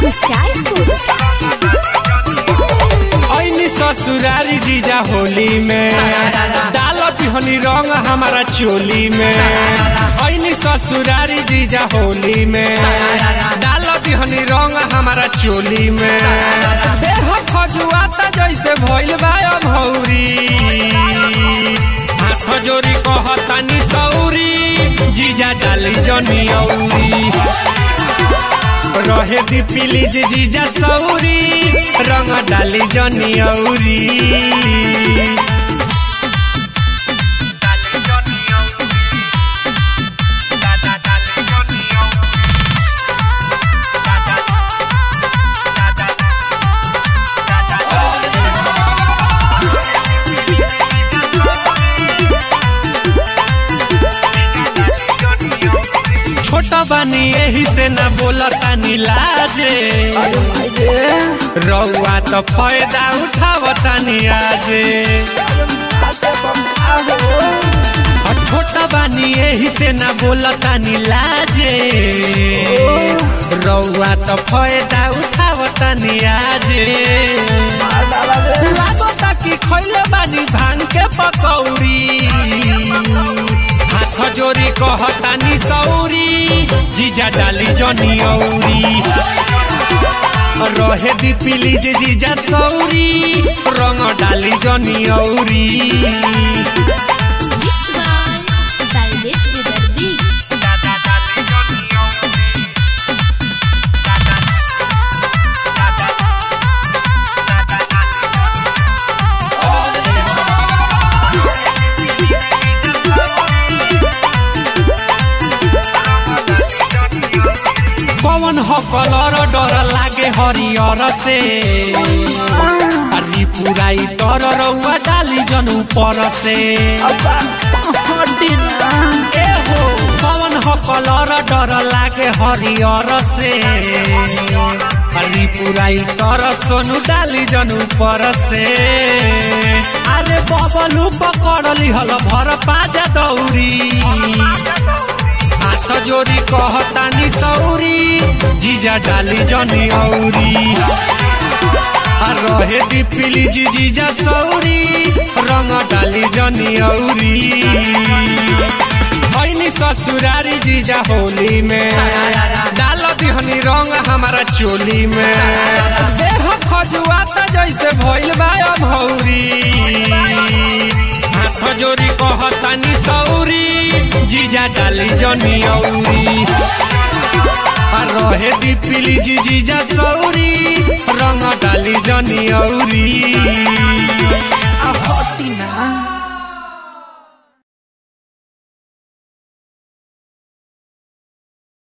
ऐनी ससुरारी जीजा होली में डालती हनी रंग हमारा चोली में। ऐनी ससुरारी जीजा होली में डालती हनी रंग हमारा चोली में। देह खजुआता जैसे भइल बा भौरी, हाथ जोरी कहतानी सौरी, जीजा डाली जनी औरी। रहे दी प्लीज जीजा सौरी, रंग डाली जनी औरी। छोटा बानी यही से न बोलतानी लाजे, रउआ तो फायदा उठावतानी आजे। छोटा बानी यही से न बोलतानी लाजे, रउआ तो फायदा उठावतानी आजे। लागता कि खइले बानी भांग के पकौड़ी, हाथ जोरी कहतानी सौरी, जीजा डाली जनी औरी। रहे दी प्लीज जीजा सौरी, रंग डाली जनी औरी। कौन हो कलर डर लागे हरियर से, अरी पुराई तर रउआ डाली जन ऊपर से। ए हो कौन हो कलर डर लागे हरियर से, अरी पुराई तर सोनू डाली जन ऊपर से। अरे बबलू पकड़ली हल भर पाजा दौरी, हाथ जोरी कहतानी सौरी, जीजा डाली जनी औरी। रहे दी प्लीज जीजा सौरी, रंग डाली जनी औरी। ऐनी ससुरारी जीजा होली में डालती हनी रंग हमारा चोली में। देह खजुआता जैसे भइल बा भौरी, हाथ जोरी कहतानी सौरी, जीजा डाली जनी औरी। रहे दी प्लीज जीजा सौरी, रंग डाली जनी औरी।